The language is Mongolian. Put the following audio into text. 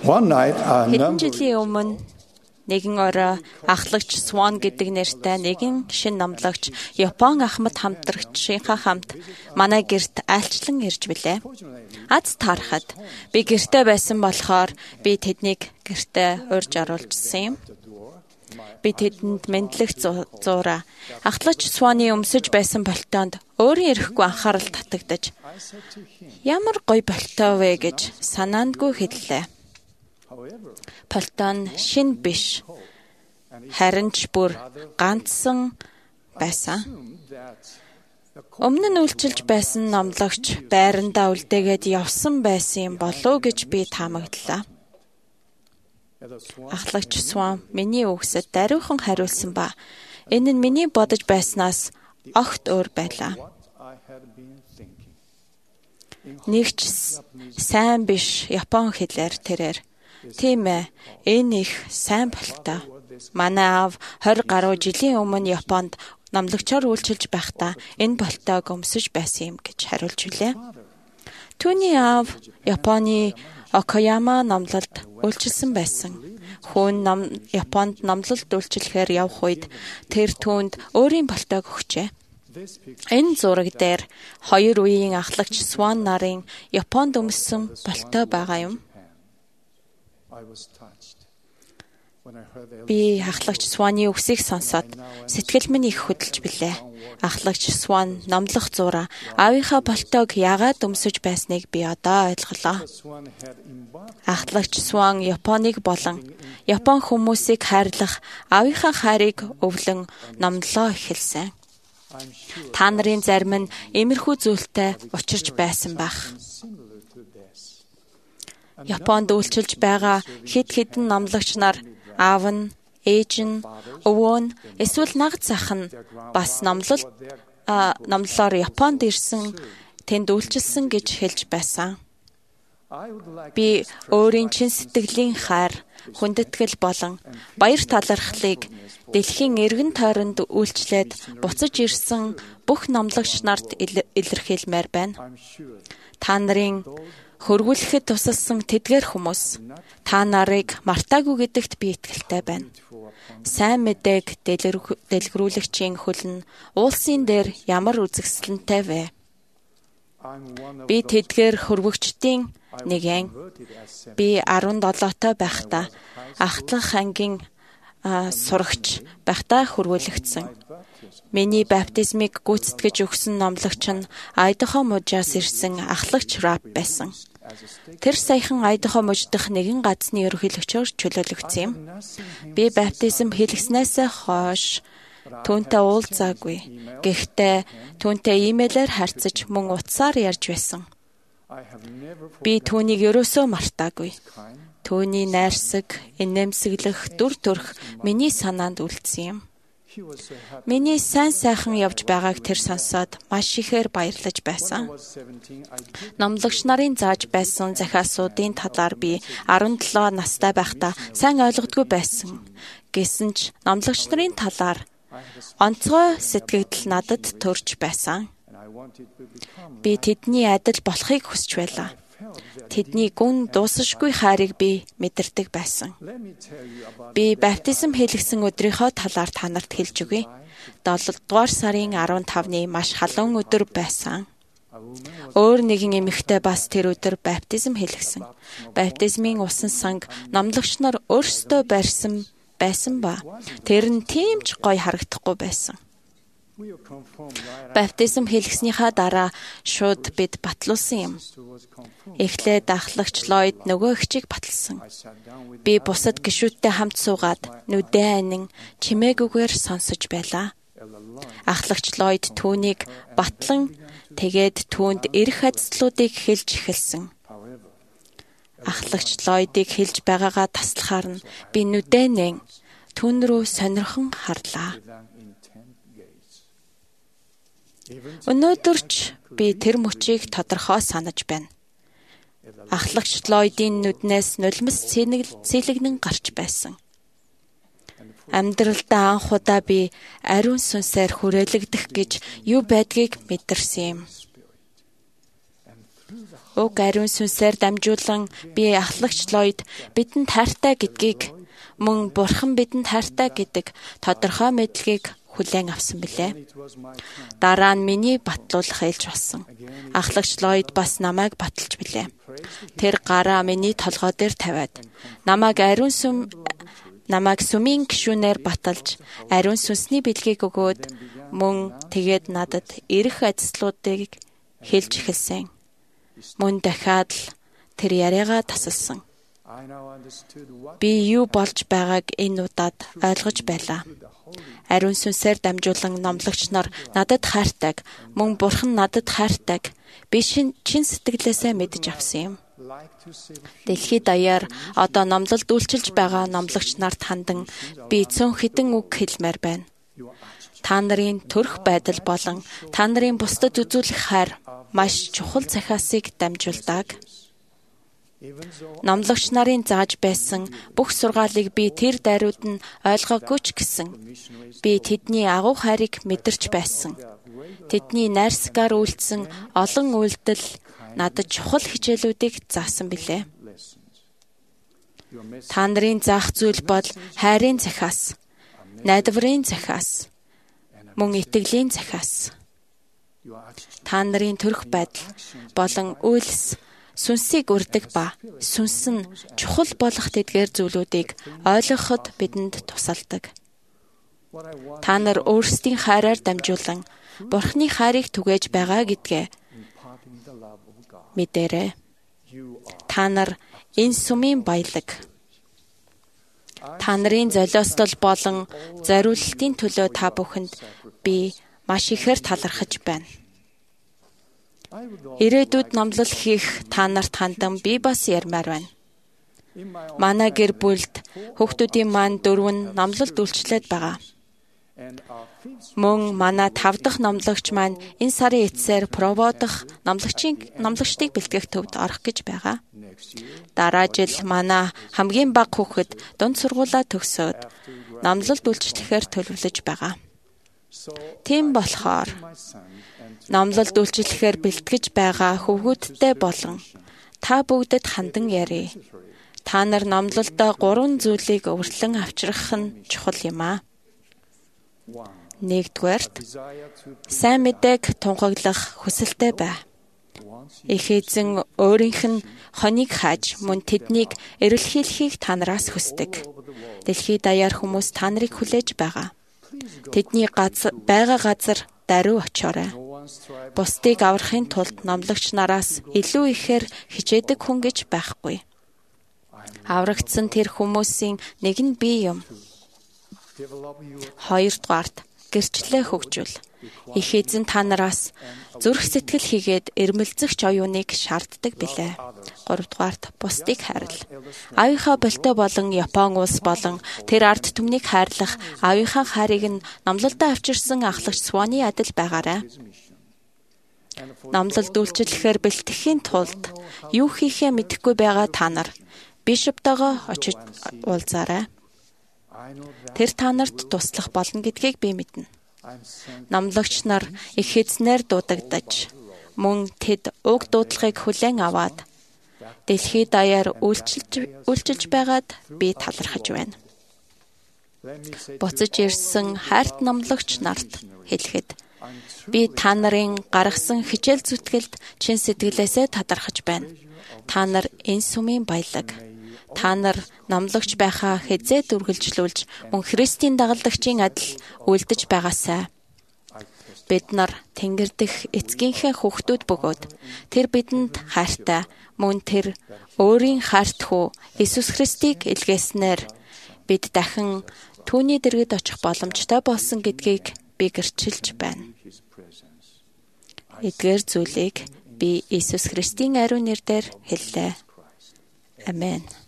One night, a Хэдэн number жилийн өмнө нэгэн орой ахлагч Сван гэдэг нэртэй нэгэн шинэ номлогч Япон ахмад хамтрагчийнхаа хамт манай гэрт айлчлан ирж билээ. Аз таарахад би гэртээ байсан болохоор би тэднийг гэртээ урьж оруулжсэн юм. Би тэдэнд мэдлэг зуураа ахлагч Сваны өмсөж байсан болтоонд өөрийн ирэхгүй анхаарал татагдаж ямар гоё болтоо вэ гэж санаандгүй хэллээ. Болтоо нь шин биш, харин ч бүр ганцсан байсан. Өмнө нь үйлчилж байсан номлогч байрандаа үлдээгээд явсан байсан юм болов уу гэж би таамаглалаа. Ахлагч Сван миний үгсэд даруйхан хариулсан ба энэ нь миний бодож байснаас огт өөр байлаа. Нэгч сайн биш Япон хэлээр тэрээр тийм ээ, энэ их сайн болтой. Манай аав 20 гаруй жилийн өмнө Японд номлогчоор үйлчилж байхдаа энэ болтойг өмсөж байсан юм гэж хариулж билээ. Түүний аав Японы Окаяма номлолд үйлчилсэн байсан. Хүн Японд номлолд үйлчлэхээр явх үед тэр түүнд өөрийн болтойг өгчээ. Энэ зураг дээр хоёр үеийн ахлагч Сван нарын Японд өмссөн болтой байгаа юм. Би ахлагч Сваны үгсийг сонсоод сэтгэл минь их хөдөлж билээ. Ахлагч Сван номлох зураа аавынхаа болтойг яагаад өмсөж байсныг би одоо ойлголоо. Ахлагч Сван Японыг болон Япон хүмүүсийг хайрлах аавынхаа хайрыг өвлөн номлоо эхэлсэн. Та нарын зарим нь иймэрхүү зүйлтэй учирч байсан байх. Японд үйлчилж байгаа хэд хэдэн номлогч нар аав нь, ээж нь, өвөө нь, эсвэл нагц ах нь бас номлолоор Японд ирсэн, тэнд үйлчилсэн гэж хэлж байсан. Би өөрийн чин сэтгэлийн хайр, хүндэтгэл болон баяр талархлыг дэлхийн эргэн тойронд үйлчлээд буцаж ирсэн бүх номлогч нарт илэрхийлмээр байна. Та нарын хөргүүлэхэд тусалсан тэдгээр хүмүүс та нарыг мартаагүй гэдэгт би итгэлтэй байна. Сайн мэдээг дэлгэрүүлэгчийн хөл нь уулсын дээр ямар үзэсгэлэнтэй вэ? Би тэдгээр хөрвөгчдийн нэгэн. Би 17-той байхдаа Ахлах ангийн сурагч байхдаа хөрвүүлэгдсэн. Миний баптизмыг гүйцэтгэж өгсөн номлогч нь Айдахо мужаас ирсэн ахлагч Рап байсан. Тэр саяхан Айдахо муждах нэгэн газрын ерөнхийлөгчөөр чөлөөлөгдсөн юм. Би баптизм хийлгэснээс хойш түүнтэй уулзаагүй. Гэхдээ түүнтэй имэйлээр харьцаж мөн утсаар ярьж байсан. Би түүнийг ерөөсөө мартаагүй. Түүний найрсаг, инээмсэглэх, дүр төрх миний санаанд үлдсэн юм. Миний сайн сайхан явж байгааг тэр сонсоод маш ихээр баярлаж байсан. Номлогч нарын зааж байсан захиасуудын талаар би 17 настай байхдаа сайн ойлгодгүй байсан. Гэсэн ч номлогч нарын талаар онцгой сэтгэгдэл надад төрж байсан. Би тэдний адил болохыг хүсч байлаа. Тэдний гүн дуусашгүй хайрыг би мэдэрдэг байсан. Би баптизм хийлгсэн өдрийнхөө талаар та нарт хэлж өгье. 7 дугаар сарын 15-ны маш халуун өдөр байсан. Өөр нэгэн эмэгтэй бас тэр өдөр баптизм хийлгсэн. Баптизмын усан санг номлогч нар өөрсдөө барьсан байсан ба тэр нь тийм ч гоё харагдахгүй байсан. Баптизм хийлгэснийхаа дараа шууд бид батлуулсан юм. Эхлээд ахлагч Ллойд нөгөө эгчийг баталсан. Би бусад гишүүдтэй хамт суугаад нүдээ анин чимээгүйгээр сонсож байлаа. Ахлагч Ллойд түүнийг батлан тэгээд түүнд эрх ажлуудыг хэлж эхэлсэн. Ахлагч Ллойдыг хэлж байгаагаа таслахаар нь би нүдээ нэн түүн рүү сонирхон харлаа. Өнөөдөр ч би тэр мөчийг тодорхой санаж байна. Ахлагч Ллойдын нүднээс нулимс цэлэгнэн гарч байсан. Амьдралдаа анх удаа би ариун сүнсээр хүрээлэгдэх гэж юу байдгийг мэдэрсэн юм. уг ариун сүнсээр дамжуулан би ахлагч Ллойд бидэнд хайртай гэдгийг мөн Бурхан бидэнд хайртай гэдэг тодорхой мэдлэгийг хүлээн авсан билээ. Дараа нь миний батлуулах ээлж болсон. Ахлагч Ллойд бас намайг баталж билээ. Тэр гараа миний толгой дээр тавиад намайг сүмийн гишүүнээр баталж ариун сүнсний бэлгийг өгөөд мөн тэгээд надад ирэх ажлуудыг хэлж эхэлсэн. Мөн дахиад л тэр яриагаа тасалсан. Би юу болж байгааг энэ удаад ойлгож байлаа. Ариун сүнсээр дамжуулан номлогч нар надад хайртайг, мөн Бурхан надад хайртайг би чин сэтгэлээсээ мэдэж авсан юм. Дэлхийд даяар одоо номлолд үйлчилж байгаа номлогч нарт хандан би цөөн хэдэн үг хэлмээр байна. Та нарын төрөх байдал болон та нарын бусдад үзүүлэх хайр маш чухал захиасыг дамжуулдаг. Номлогч нарын зааж байсан бүх сургаалыг би тэр даруйд нь ойлгоогүй ч гэсэн би тэдний агуу хайрыг мэдэрч байсан. Тэдний найрсгаар үйлдсэн олон үйлдэл надад чухал хичээлүүдийг заасан билээ. Та нарын заах зүйл бол хайрын захиас, найдварын захиас, мөн итгэлийн захиас. Та нарын төрөх байдал болон үйлс сүнсийг үрдэг ба сүнс нь чухал болох тэдгээр зүйлүүдийг ойлгоход бидэнд тусалдаг. Та нар өөрсдийн хайраар дамжуулан Бурхны хайрыг түгээж байгаа гэдгээ мэдээрэй. Та нар энэ сүмийн баялаг. Та нарын золиослол болон зориулалтын төлөө та бүхэнд би маш ихээр талархаж байна. Ирээдүйд номлол хийх та нарт хандан би бас ярмаар байна. Манай гэр бүлд хүүхдүүдийн маань 4 нь номлолд үйлчлээд байгаа. Мөн манай 5 дахь номлогч маань энэ сарын эцсээр Прово дахь номлогчдыг бэлтгэх төвд орох гэж байгаа. Дараа жил манай хамгийн бага хүүхэд дунд сургуулаа төгсөөд номлолд үйлчлэхээр төлөвлөж байгаа. Тийм болохоор номлолд үйлчлэхээр бэлтгэж байгаа хүүхэдтэй болон та бүгдэд хандан ярий. Та нар номлолдоо 3 зүйлийг өвөрлөн авчрах нь чухал юм аа. Нэгдүгээрт, сайн мэдээг тунхаглах хүсэлтэй бай. Их эзэн өөрийнх нь хоныг хааж мөн тэднийг эрэлхийлэхийг та нараас хүсдэг. Дэлхийд даяар хүмүүс та нарыг хүлээж байгаа. Тэдний байгаа газар даруй очоорой. Бусдыг аврахын тулд номлогч нараас илүү ихээр хичээдэг хүн гэж байхгүй. Аврагдсан тэр хүмүүсийн нэг нь би юм. Хоёрдугаарт гэрчлээ хөгжүүл. Их эзэн та нараас зүрх сэтгэл хийгээд эрмэлзэгч оюуныг шаарддаг билээ. Гуравдугаарт бусдыг хайрл. Аавынхаа болтой болон Япон улс болон тэр ард түмнийг хайрлах аавынхаа хайрыг нь номлолдоо авчирсан ахлагч Суоны адил байгаарай. Номлолд үйлчлэхээр бэлтгэхийн тулд юу хийхээ мэдэхгүй байгаа та нар бишоптойгоо очиж уулзаарай. Тэр та нарт туслах болно гэдгийг би мэднэ. Номлогч нар их эзнэр дуудагдаж, мөн тэд уг дуудлагыг хүлээн аваад дэлхийд даяар үйлчилж байгаад би талархаж байна. Буцаж ирсэн хайрт номлогч нарт хэлэхэд би та нарын гаргасан хичээл зүтгэлд чин сэтгэлээсээ талархаж байна. Та нар энэ сүмийн баялаг. Та нар номлогч байхаа хэзээ үргэлжлүүлж мөн Христийн дагалдагчийн адил үлдэж байгаасай. Бид нар Тэнгэр дэх эцгийнхээ хүүхдүүд бөгөөд тэр бидэнд хайртай мөн тэр өөрийн хайрт хүү Иесус Христийг илгээснээр бид дахин түүний дэргэд очих боломжтой болсон гэдгийг би гэрчилж байна. Эдгээр зүйлийг би Иесус Христийн ариун нэрээр хэллээ. Амен.